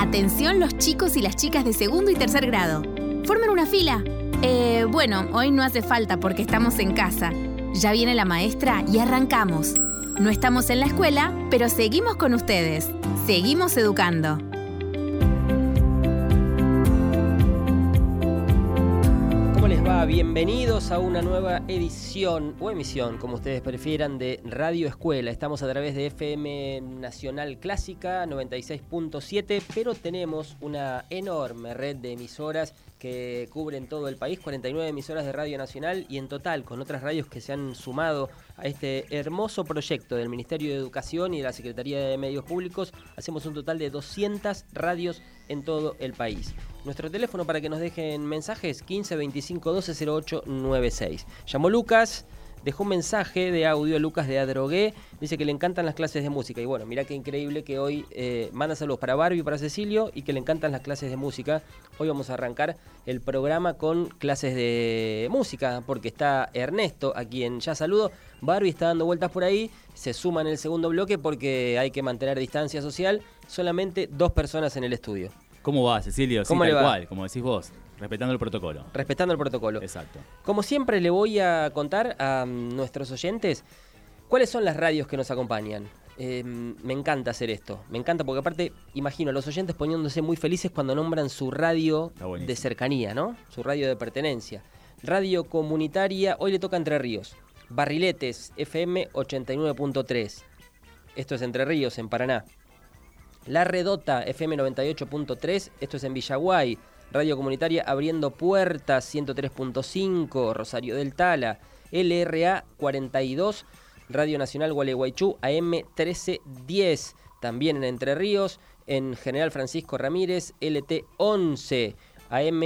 Atención los chicos y las chicas de segundo y tercer grado. Formen una fila. Bueno, hoy no hace falta porque estamos en casa. Ya viene la maestra y arrancamos. No estamos en la escuela, pero seguimos con ustedes. Seguimos educando. ¿Cómo les va? Bienvenidos a una nueva edición o emisión, como ustedes prefieran, de Radio Escuela. Estamos a través de FM Nacional Clásica 96.7, pero tenemos una enorme red de emisoras que cubren todo el país, 49 emisoras de Radio Nacional, y en total, con otras radios que se han sumado a este hermoso proyecto del Ministerio de Educación y de la Secretaría de Medios Públicos, hacemos un total de 200 radios en todo el país. Nuestro teléfono para que nos dejen mensajes, 15 25 12 08 96. Llamó Lucas, dejó un mensaje de audio, Lucas de Adrogué, dice que le encantan las clases de música. Y bueno, mirá qué increíble que hoy manda saludos para Barbie y para Cecilio y que le encantan las clases de música. Hoy vamos a arrancar el programa con clases de música, porque está Ernesto, a quien ya saludo. Barbie está dando vueltas por ahí, se suma en el segundo bloque porque hay que mantener distancia social. Solamente 2 personas en el estudio. ¿Cómo va, Cecilio? Sí, ¿Cómo tal le va? cual, como decís vos, respetando el protocolo. Respetando el protocolo. Exacto. Como siempre le voy a contar a nuestros oyentes cuáles son las radios que nos acompañan. Me encanta hacer esto, me encanta porque aparte imagino a los oyentes poniéndose muy felices cuando nombran su radio de cercanía, ¿no? Su radio de pertenencia. Radio comunitaria, hoy le toca Entre Ríos. Barriletes, FM 89.3. Esto es Entre Ríos, en Paraná. La Redota, FM 98.3, esto es en Villaguay. Radio comunitaria Abriendo Puertas, 103.5, Rosario del Tala. LRA 42, Radio Nacional Gualeguaychú, AM 1310, también en Entre Ríos. En General Francisco Ramírez, LT 11, AM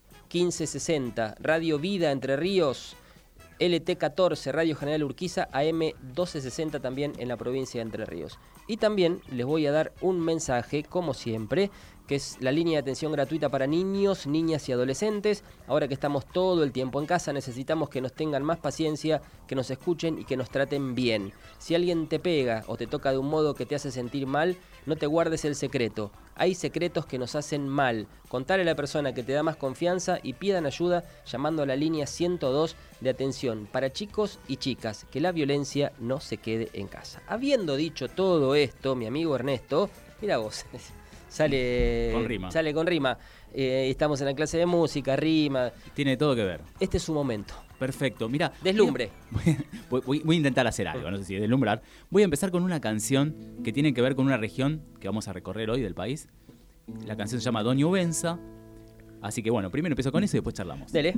1560. Radio Vida Entre Ríos, LT 14, Radio General Urquiza, AM 1260, también en la provincia de Entre Ríos. Y también les voy a dar un mensaje, como siempre, que es la línea de atención gratuita para niños, niñas y adolescentes. Ahora que estamos todo el tiempo en casa, necesitamos que nos tengan más paciencia, que nos escuchen y que nos traten bien. Si alguien te pega o te toca de un modo que te hace sentir mal, no te guardes el secreto. Hay secretos que nos hacen mal. Contale a la persona que te da más confianza y pidan ayuda llamando a la línea 102 de atención para chicos y chicas. Que la violencia no se quede en casa. Habiendo dicho todo esto, mi amigo Ernesto, mira vos... Sale con rima. Estamos en la clase de música, rima. Tiene todo que ver. Este es su momento. Perfecto, mira. Deslumbre. Voy a intentar hacer algo, no sé si es deslumbrar. Voy a empezar con una canción que tiene que ver con una región que vamos a recorrer hoy del país. La canción se llama Doña Ubenza. Así que bueno, primero empiezo con eso y después charlamos. Dele.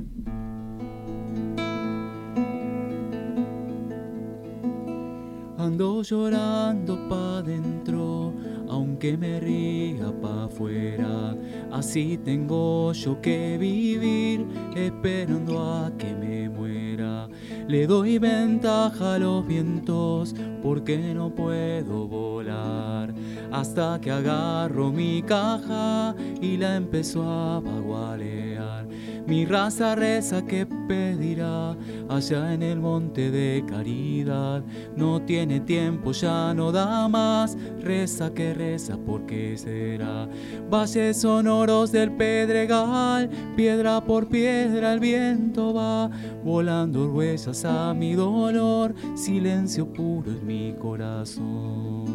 Ando llorando pa' dentro, aunque me ría pa' afuera. Así tengo yo que vivir, esperando a que me muera. Le doy ventaja a los vientos, porque no puedo volar. Hasta que agarro mi caja y la empezó a bagualear. Mi raza reza que pedirá allá en el monte de Caridad. No tiene tiempo, ya no da más. Reza que reza, ¿por qué será? Valles sonoros del Pedregal, piedra por piedra el viento va, volando huellas a mi dolor. Silencio puro es mi corazón.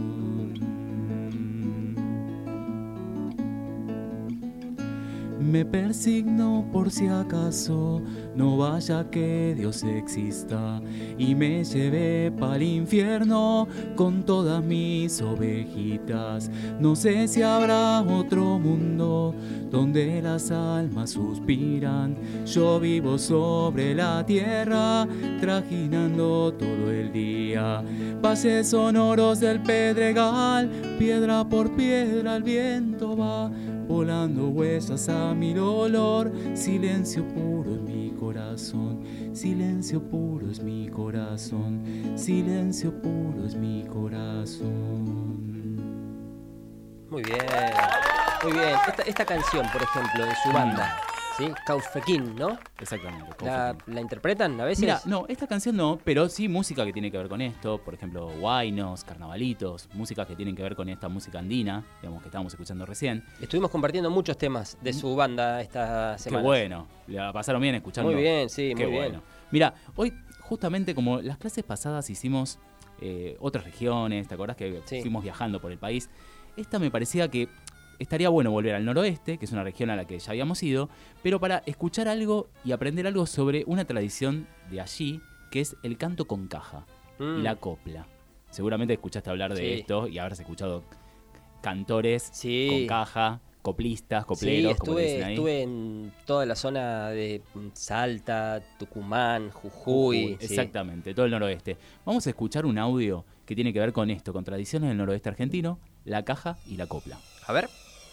Me persigno por si acaso no vaya que Dios exista y me lleve pa'l infierno con todas mis ovejitas. No sé si habrá otro mundo donde las almas suspiran. Yo vivo sobre la tierra trajinando todo el día. Valles sonoros del Pedregal, piedra por piedra el viento va, volando huellas a mi dolor. Silencio puro es mi corazón, silencio puro es mi corazón, silencio puro es mi corazón. Muy bien, muy bien. Esta canción, por ejemplo, de su banda, Sí, Caufequín, ¿no? Exactamente. ¿La interpretan a veces? Mira, no, esta canción no, pero sí música que tiene que ver con esto. Por ejemplo, huaynos, carnavalitos, músicas que tienen que ver con esta música andina, digamos, que estábamos escuchando recién. Estuvimos compartiendo muchos temas de su banda esta semana. Qué bueno, la pasaron bien escuchando. Muy bien, sí, Qué muy bueno. bien. Mira, hoy justamente como las clases pasadas hicimos otras regiones, ¿te acordás que fuimos viajando por el país? Esta me parecía que estaría bueno volver al noroeste, que es una región a la que ya habíamos ido, pero para escuchar algo y aprender algo sobre una tradición de allí, que es el canto con caja y la copla. Seguramente escuchaste hablar de esto y habrás escuchado cantores con caja, coplistas, copleros, sí, como le dicen ahí. Estuve en toda la zona de Salta, Tucumán, Jujuy. Exactamente, todo el noroeste. Vamos a escuchar un audio que tiene que ver con esto, con tradiciones del noroeste argentino, la caja y la copla. A ver.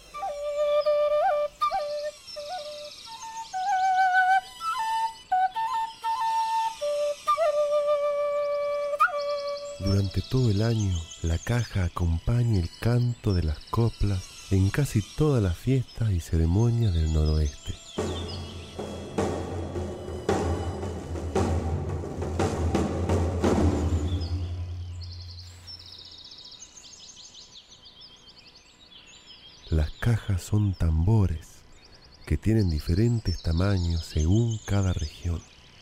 Durante todo el año, la caja acompaña el canto de las coplas en casi todas las fiestas y ceremonias del noroeste. Las cajas son tambores que tienen diferentes tamaños según cada región.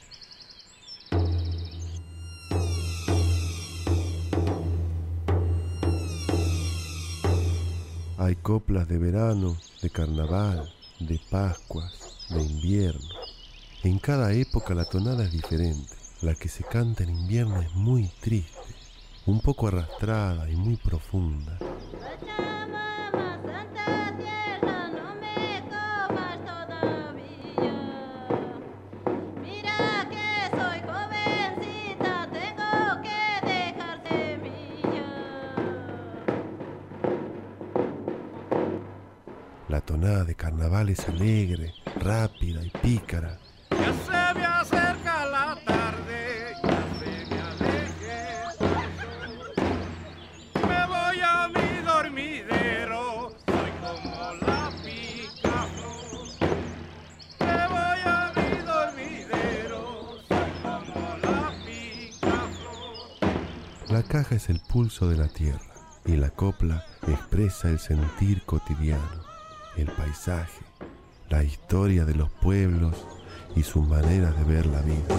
Hay coplas de verano, de carnaval, de Pascuas, de invierno. En cada época la tonada es diferente. La que se canta en invierno es muy triste, un poco arrastrada y muy profunda. La tonada de carnaval es alegre, rápida y pícara. Ya se me acerca la tarde, ya se me aleje. Me voy a mi dormidero, soy como la picaflor. Me voy a mi dormidero, soy como la picaflor. La caja es el pulso de la tierra y la copla expresa el sentir cotidiano, el paisaje, la historia de los pueblos y sus maneras de ver la vida.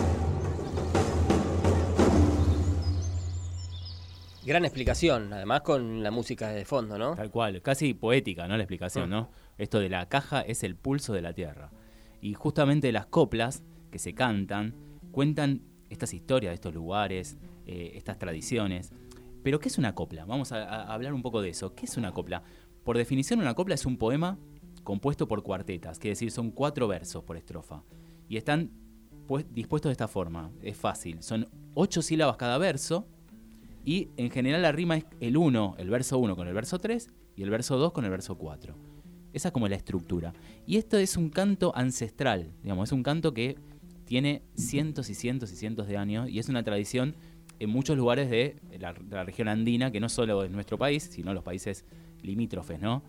Gran explicación, además con la música de fondo, ¿no? Tal cual, casi poética, ¿no? La explicación, ¿no? Esto de la caja es el pulso de la tierra. Y justamente las coplas que se cantan cuentan estas historias de estos lugares, estas tradiciones. Pero ¿qué es una copla? Vamos a hablar un poco de eso. ¿Qué es una copla? Por definición, una copla es un poema compuesto por cuartetas, quiere decir, son 4 versos por estrofa. Y están dispuestos de esta forma, es fácil. Son 8 sílabas cada verso y en general la rima es el verso 1 con el verso 3 y el verso 2 con el verso 4. Esa es como la estructura. Y esto es un canto ancestral, digamos, es un canto que tiene cientos y cientos y cientos de años y es una tradición en muchos lugares de la región andina, que no solo es nuestro país, sino los países limítrofes, ¿no?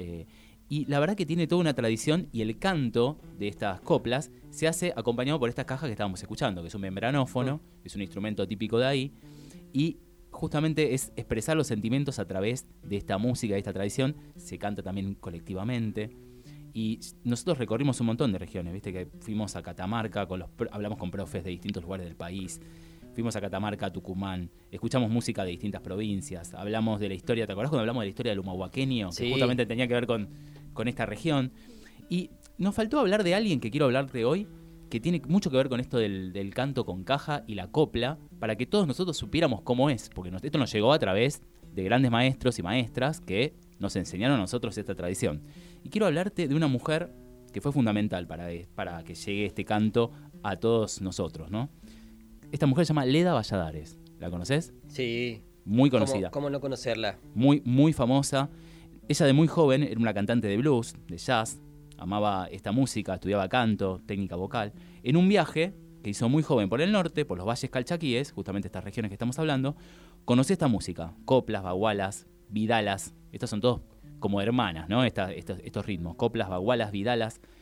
Y la verdad que tiene toda una tradición y el canto de estas coplas se hace acompañado por estas cajas que estábamos escuchando, que es un membranófono, es un instrumento típico de ahí, y justamente es expresar los sentimientos a través de esta música, de esta tradición. Se canta también colectivamente. Y nosotros recorrimos un montón de regiones, viste que fuimos a Catamarca, hablamos con profes de distintos lugares del país. Fuimos a Catamarca, a Tucumán, escuchamos música de distintas provincias, hablamos de la historia, ¿te acordás cuando hablamos de la historia del humahuaqueño? Sí. Que justamente tenía que ver con esta región. Y nos faltó hablar de alguien que quiero hablarte hoy, que tiene mucho que ver con esto del canto con caja y la copla, para que todos nosotros supiéramos cómo es, porque esto nos llegó a través de grandes maestros y maestras que nos enseñaron a nosotros esta tradición. Y quiero hablarte de una mujer que fue fundamental para que llegue este canto a todos nosotros, ¿no? Esta mujer se llama Leda Valladares. ¿La conoces? Sí. Muy conocida. ¿Cómo no conocerla? Muy, muy famosa. Ella de muy joven era una cantante de blues, de jazz. Amaba esta música, estudiaba canto, técnica vocal. En un viaje que hizo muy joven por el norte, por los valles calchaquíes, justamente estas regiones que estamos hablando, conoció esta música. Coplas, bagualas, vidalas. Estas son todos como hermanas, ¿no? Estos ritmos. Coplas, bagualas, vidalas.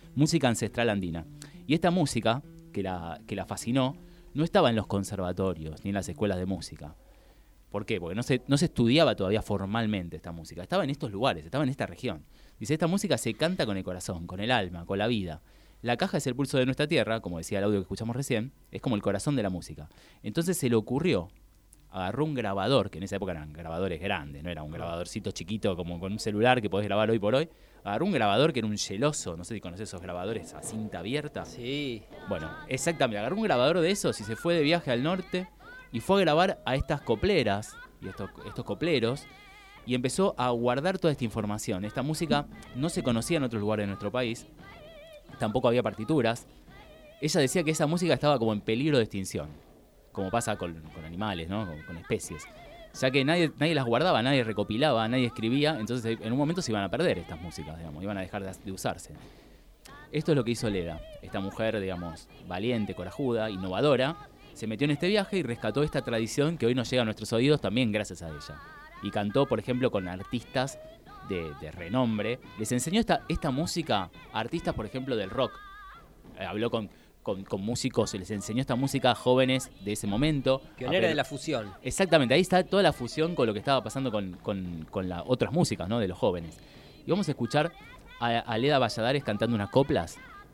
música ancestral andina. Y esta música, que la fascinó, no estaba en los conservatorios ni en las escuelas de música. ¿Por qué? Porque no se estudiaba todavía formalmente esta música. Estaba en estos lugares, estaba en esta región. Dice, esta música se canta con el corazón, con el alma, con la vida. La caja es el pulso de nuestra tierra, como decía el audio que escuchamos recién, es como el corazón de la música. Entonces se le ocurrió, agarró un grabador, que en esa época eran grabadores grandes, no era un grabadorcito chiquito como con un celular que podés grabar hoy por hoy. Agarró un grabador que era un geloso, no sé si conocés esos grabadores a cinta abierta. Sí. Bueno, exactamente, agarró un grabador de esos y se fue de viaje al norte y fue a grabar a estas copleras y estos copleros y empezó a guardar toda esta información. Esta música no se conocía en otros lugares de nuestro país, tampoco había partituras. Ella decía que esa música estaba como en peligro de extinción, como pasa con animales, ¿no? Con especies. Ya que nadie las guardaba, nadie recopilaba, nadie escribía, entonces en un momento se iban a perder estas músicas, digamos, iban a dejar de usarse. Esto es lo que hizo Leda, esta mujer, digamos, valiente, corajuda, innovadora, se metió en este viaje y rescató esta tradición que hoy nos llega a nuestros oídos también gracias a ella. Y cantó, por ejemplo, con artistas de renombre. Les enseñó esta música a artistas, por ejemplo, del rock. Habló con músicos, les enseñó esta música a jóvenes de ese momento. Pionera de la fusión. Exactamente, ahí está toda la fusión con lo que estaba pasando con las otras músicas, ¿no? De los jóvenes. Y vamos a escuchar a Leda Valladares cantando unas coplas.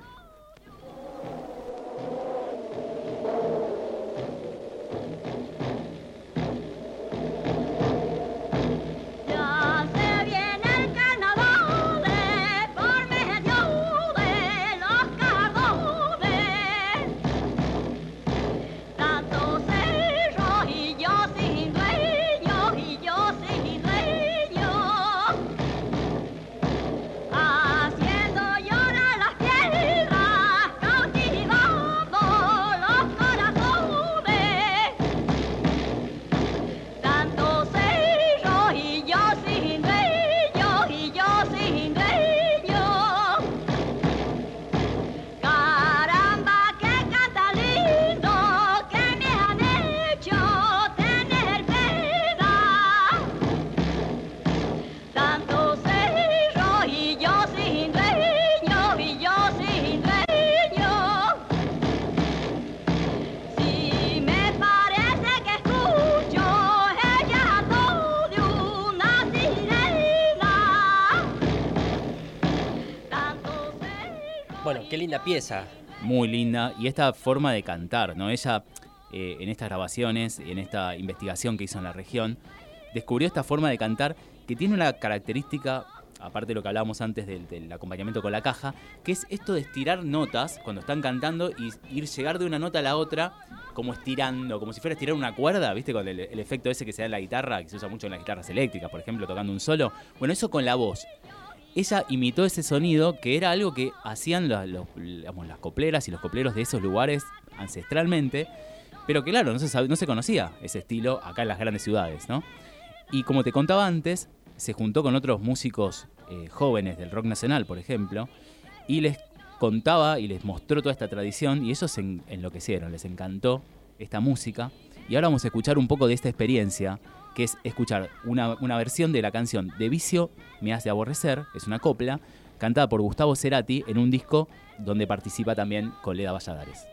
Bueno, qué linda pieza. Muy linda. Y esta forma de cantar, ¿no? Ella, en estas grabaciones, en esta investigación que hizo en la región, descubrió esta forma de cantar que tiene una característica, aparte de lo que hablábamos antes del acompañamiento con la caja, que es esto de estirar notas cuando están cantando y llegar de una nota a la otra como estirando, como si fuera a estirar una cuerda, ¿viste? Con el efecto ese que se da en la guitarra, que se usa mucho en las guitarras eléctricas, por ejemplo, tocando un solo. Bueno, eso con la voz. Ella imitó ese sonido que era algo que hacían las copleras y los copleros de esos lugares ancestralmente, pero que claro, no se conocía ese estilo acá en las grandes ciudades, ¿no? Y como te contaba antes, se juntó con otros músicos jóvenes del rock nacional, por ejemplo, y les contaba y les mostró toda esta tradición y ellos se enloquecieron, les encantó esta música. Y ahora vamos a escuchar un poco de esta experiencia, que es escuchar una versión de la canción De Vicio me hace aborrecer, es una copla, cantada por Gustavo Cerati en un disco donde participa también con Leda Valladares.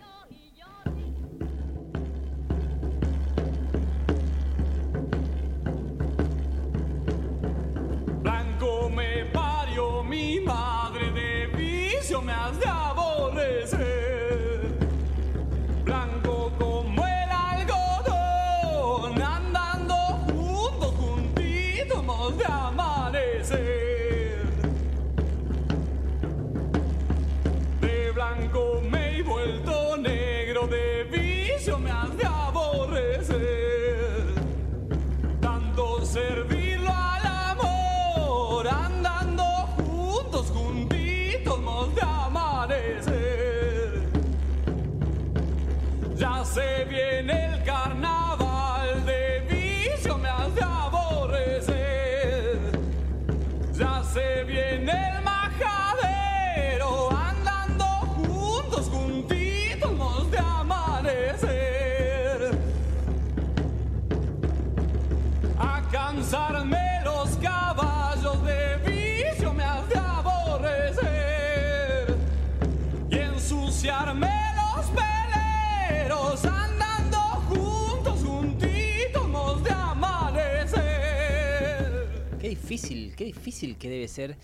Blanco me parió mi madre, de vicio me has de aborrecer. Blanco como el algodón, andando juntos, juntitos hemos de amanecer. De blanco me he vuelto negro, de vicio me has de aborrecer. Tanto servirlo al amor, andando juntos, juntitos hemos de amanecer. Ya se viene el carnaval, de vicio me has de aborrecer. Ya se viene el majadero, andando juntos, juntitos hemos de amanecer. A cansar Caramelos veleros andando juntos, juntitos hemos de amanecer. Qué difícil que debe ser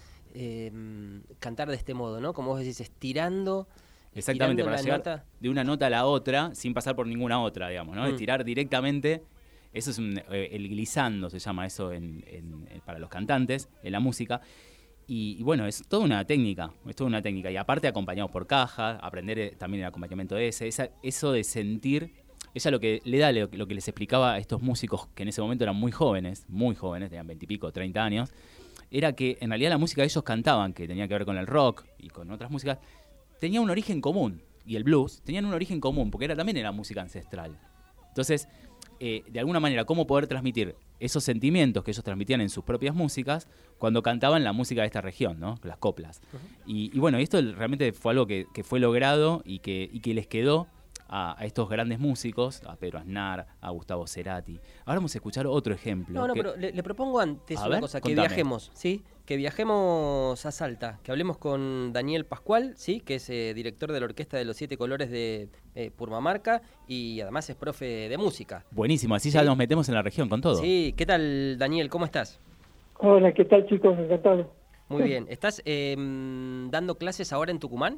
cantar de este modo, ¿no? Como vos decís, estirando. Exactamente, para la llegar nota. de una nota a la otra sin pasar por ninguna otra, digamos, ¿no? Estirar directamente. Eso es el glissando, se llama eso para los cantantes, en la música. Y bueno, es toda una técnica, Y aparte acompañados por caja, aprender también el acompañamiento eso de sentir. Ella lo que le da, lo que les explicaba a estos músicos que en ese momento eran muy jóvenes, tenían 20 y pico, 30 años, era que en realidad la música que ellos cantaban, que tenía que ver con el rock y con otras músicas, tenía un origen común. Y el blues tenían un origen común, porque también era música ancestral. Entonces, de alguna manera, cómo poder transmitir esos sentimientos que ellos transmitían en sus propias músicas cuando cantaban la música de esta región, ¿no? Las coplas. Y bueno, esto realmente fue algo que fue logrado y que les quedó a estos grandes músicos, a Pedro Aznar, a Gustavo Cerati. Ahora vamos a escuchar otro ejemplo. Pero le propongo antes A una ver, cosa, contame. que viajemos, ¿sí? Que viajemos a Salta, que hablemos con Daniel Pascual, ¿sí? Que es director de la Orquesta de los Siete Colores de Purmamarca y además es profe de música. Buenísimo, así ya nos metemos en la región con todo. Sí, ¿qué tal, Daniel? ¿Cómo estás? Hola, ¿qué tal, chicos? Encantado. Muy bien. ¿Estás dando clases ahora en Tucumán?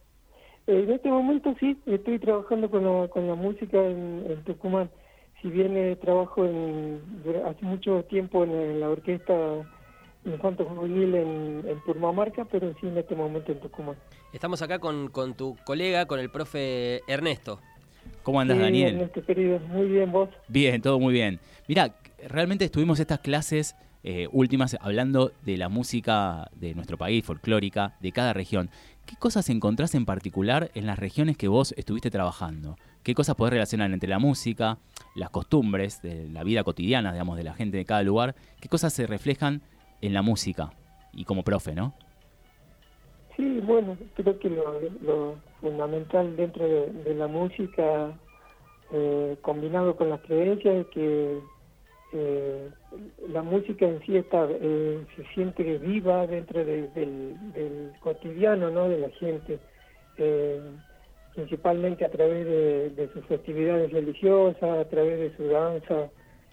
En este momento sí, estoy trabajando con la música en Tucumán. Si bien trabajo hace mucho tiempo en la orquesta Infanto Juvenil en Purmamarca, pero sí en este momento en Tucumán. Estamos acá con tu colega, con el profe Ernesto. ¿Cómo andas, Sí, Daniel? Ernesto, querido, muy bien, ¿vos? Bien, todo muy bien. Mira, realmente estuvimos estas clases últimas hablando de la música de nuestro país, folclórica, de cada región. ¿Qué cosas encontrás en particular en las regiones que vos estuviste trabajando? ¿Qué cosas podés relacionar entre la música, las costumbres de la vida cotidiana, digamos, de la gente de cada lugar? ¿Qué cosas se reflejan en la música y como profe, no? Sí, bueno, creo que lo fundamental dentro de la música, combinado con las creencias, es que la música en sí se siente viva dentro del cotidiano, ¿no? De la gente, principalmente a través de sus festividades religiosas, a través de su danza.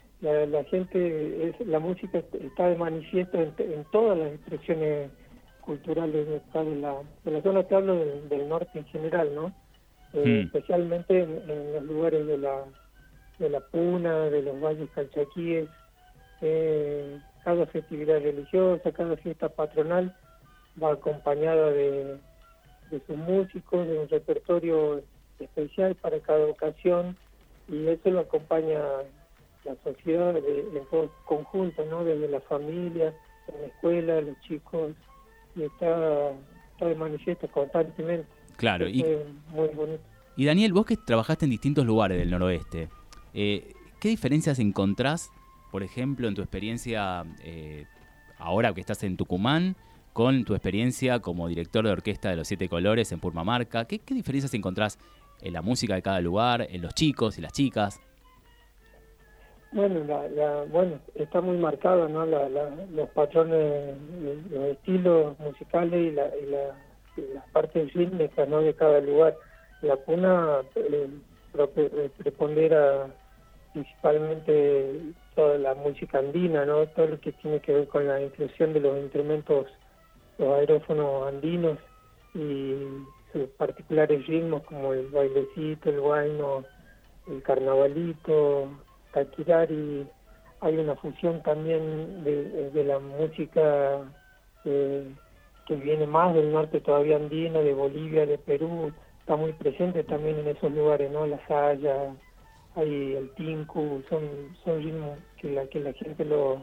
La música está de manifiesto en todas las expresiones culturales de la zona, que hablo del norte en general, ¿no? Especialmente en los lugares de la Puna, de los valles calchaquíes. Cada festividad religiosa, cada fiesta patronal va acompañada de sus músicos, de un repertorio especial para cada ocasión, y eso lo acompaña la sociedad en todo conjunto, ¿no? Desde la familia, en la escuela, los chicos, y está de manifiesto constantemente. Claro, muy bonito. Y Daniel, vos que trabajaste en distintos lugares del noroeste, ¿qué diferencias encontrás, por ejemplo, en tu experiencia ahora que estás en Tucumán, con tu experiencia como director de orquesta de los Siete Colores en Purmamarca? ¿Qué diferencias encontrás en la música de cada lugar, en los chicos y las chicas? Bueno, está muy marcado, ¿no? Los patrones, los estilos musicales y las partes rítmicas, ¿no? De cada lugar. La Puna prepondera principalmente toda la música andina, ¿no? Todo lo que tiene que ver con la inclusión de los instrumentos, los aerófonos andinos y sus particulares ritmos como el bailecito, el huayno, el carnavalito, taquirari. Hay una fusión también de la música que viene más del norte todavía andino, de Bolivia, de Perú. Está muy presente también en esos lugares, ¿no? La saya, hay el tinku, son ritmos que la gente lo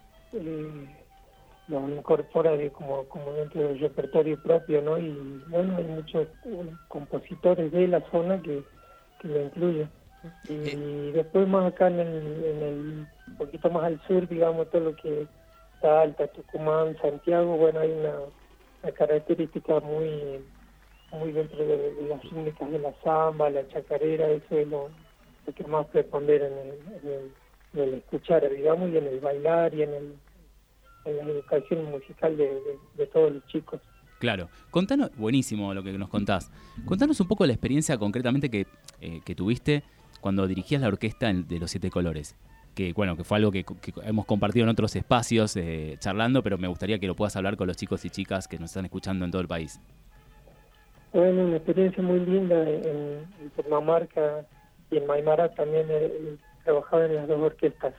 incorpora como dentro del repertorio propio, ¿no? Y bueno, hay muchos compositores de la zona que lo incluyen. Y después más acá en el un poquito más al sur, digamos, todo lo que Salta, Tucumán, Santiago, bueno, hay una característica muy dentro de las rítmicas de la samba, la chacarera. Eso es lo que más prepondera en el escuchar, digamos, y en el bailar y en la educación musical de todos los chicos. Claro. Contanos, buenísimo lo que nos contás. Contanos un poco la experiencia concretamente que tuviste cuando dirigías la orquesta de Los Siete Colores. Que bueno, que fue algo que hemos compartido en otros espacios charlando, pero me gustaría que lo puedas hablar con los chicos y chicas que nos están escuchando en todo el país. Bueno, una experiencia muy linda en Purmamarca y en Maimara también he trabajado en las dos orquestas.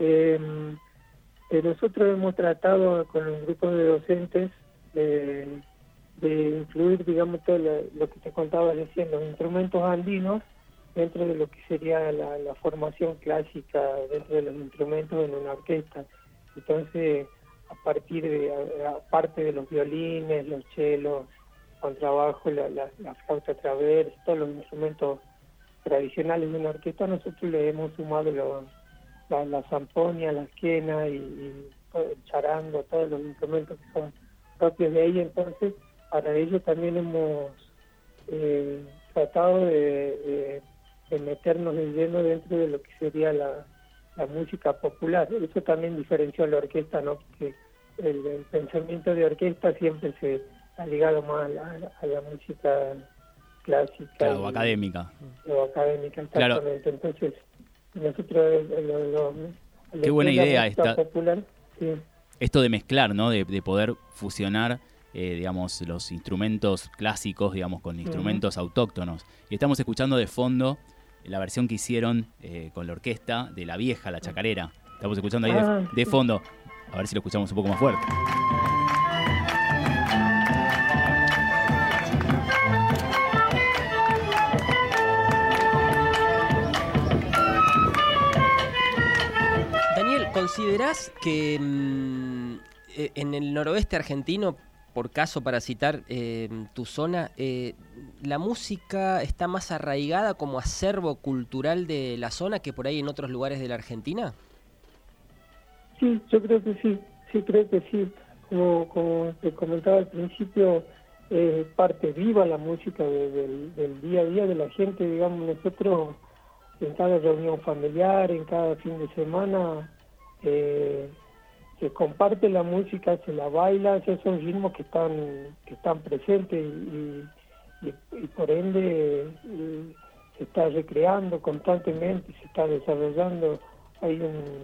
Nosotros hemos tratado con un grupo de docentes de incluir, digamos, todo lo que te contaba recién, los instrumentos andinos dentro de lo que sería la formación clásica dentro de los instrumentos en una orquesta. Entonces, aparte de los violines, los chelos, contrabajo, la flauta traversa, todos los instrumentos tradicionales de una orquesta, nosotros le hemos sumado la zamponia, la quena y el charango, todos los instrumentos que son propios de ahí. Entonces, para ello también hemos tratado de meternos de lleno dentro de lo que sería la música popular. Eso también diferenció a la orquesta, ¿no? Porque el pensamiento de orquesta siempre se ha ligado más a la música clásica. Claro, o académica. O académica, exactamente. Claro. Entonces, nosotros... Qué buena idea esta. Popular, sí. Esto de mezclar, ¿no? De poder fusionar, digamos, los instrumentos clásicos, digamos, con instrumentos autóctonos. Y estamos escuchando de fondo la versión que hicieron con la orquesta de La Vieja, La Chacarera. Estamos escuchando ahí de fondo. A ver si lo escuchamos un poco más fuerte. Daniel, ¿considerás que en el noroeste argentino, por caso para citar tu zona, la música está más arraigada como acervo cultural de la zona que por ahí en otros lugares de la Argentina? Sí, yo creo que sí. Sí, creo que sí. Como te comentaba al principio, parte viva la música del día a día de la gente. Digamos, nosotros en cada reunión familiar, en cada fin de semana, se comparte la música, se la baila, esos son ritmos que están presentes y por ende se está recreando constantemente, se está desarrollando. Hay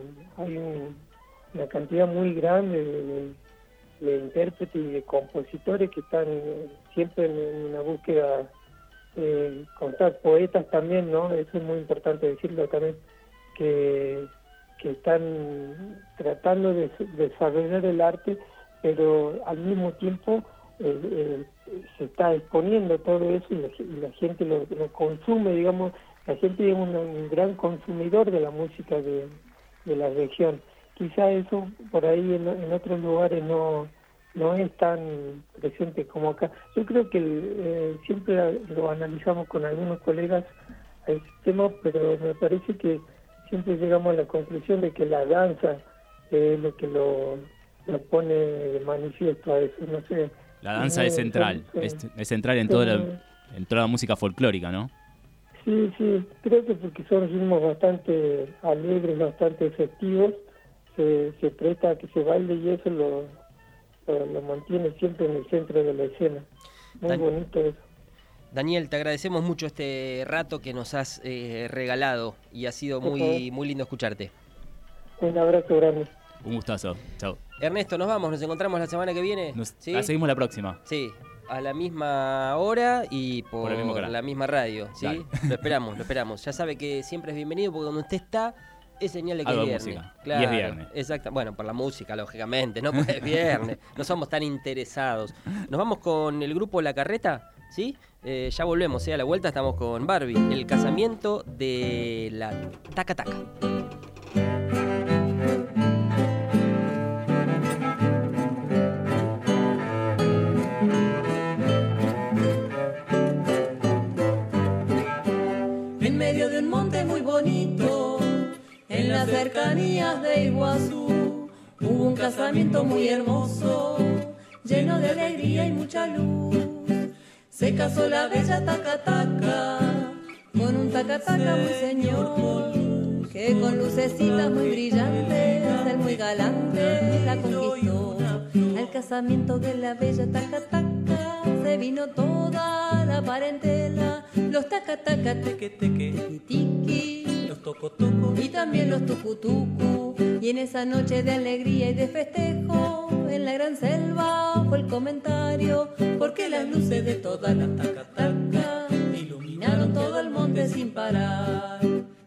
una cantidad muy grande de intérpretes y de compositores que están siempre en una búsqueda constante, poetas también, ¿no? Eso es muy importante decirlo también, que están tratando de desarrollar el arte, pero al mismo tiempo se está exponiendo todo eso y la gente lo consume, digamos. La gente es un gran consumidor de la música de la región. Quizá eso por ahí en otros lugares no es tan presente como acá. Yo creo que siempre lo analizamos con algunos colegas a este tema, pero me parece que siempre llegamos a la conclusión de que la danza es lo que lo pone de manifiesto a eso. No sé. La danza es central, es central en toda la música folclórica, ¿no? Sí, creo que porque son ritmos bastante alegres, bastante efectivos, se presta a que se baile y eso lo mantiene siempre en el centro de la escena. Muy bonito eso. Daniel, te agradecemos mucho este rato que nos has regalado y ha sido muy lindo escucharte. Un abrazo grande. Un gustazo. Chao. Ernesto, nos vamos, nos encontramos la semana que viene. ¿Sí? La seguimos la próxima. Sí, a la misma hora y por la misma radio. ¿Sí? Lo esperamos. Ya sabe que siempre es bienvenido porque donde usted está es señal de que es viernes. Música. Claro, y es viernes. Exacto. Bueno, por la música, lógicamente, no porque es viernes. No somos tan interesados. Nos vamos con el grupo La Carreta, ¿sí? Ya volvemos, a la vuelta estamos con Barbie, el casamiento de la Taca Taca. En medio de un monte muy bonito, en las cercanías de Iguazú, hubo un casamiento muy hermoso, lleno de alegría y mucha luz. Se casó la bella Taca Taca con un Taca Taca muy señor, que con lucecitas muy brillantes, el muy galante la conquistó. Al casamiento de la bella Taca Taca se vino toda la parentela, los taca-taca, teque-teque, tiki-tiki, los toco-toco y también los tucu-tucu. Y en esa noche de alegría y de festejo, en la gran selva fue el comentario, porque las luces de todas las taca-taca iluminaron todo el monte sin parar.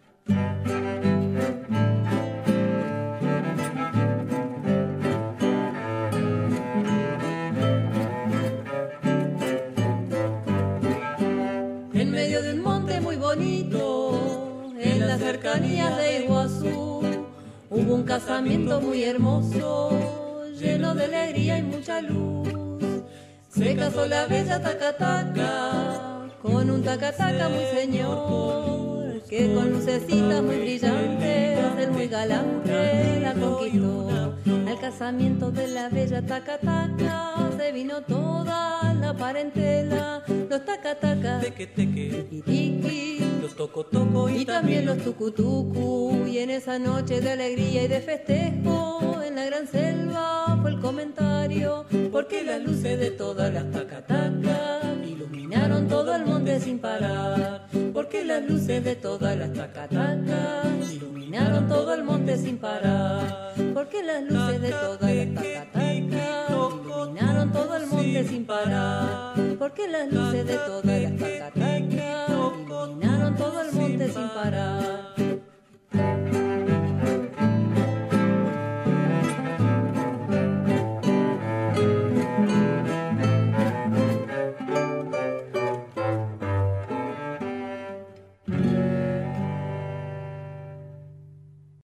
En medio de un monte muy bonito, en las cercanías de Iguazú, hubo un casamiento muy hermoso, lleno de alegría y mucha luz. Se casó la bella taca-taca con un taca-taca muy señor, que con lucecitas muy brillantes, el muy galante la conquistó. Al casamiento de la bella taca-taca se vino toda la parentela, los taca-taca, tiki-tiki, los toco-toco y también los tucu-tucu. Y en esa noche de alegría y de festejo, en la gran selva fue el comentario, porque las luces de todas las taca-taca iluminaron todo el monte sin parar. Porque las luces de todas las taca-taca iluminaron todo el monte sin parar. Porque las luces de todas las taca-taca iluminaron todo el monte sin parar. Porque las luces de todas las taca-taca iluminaron todo el monte sin parar.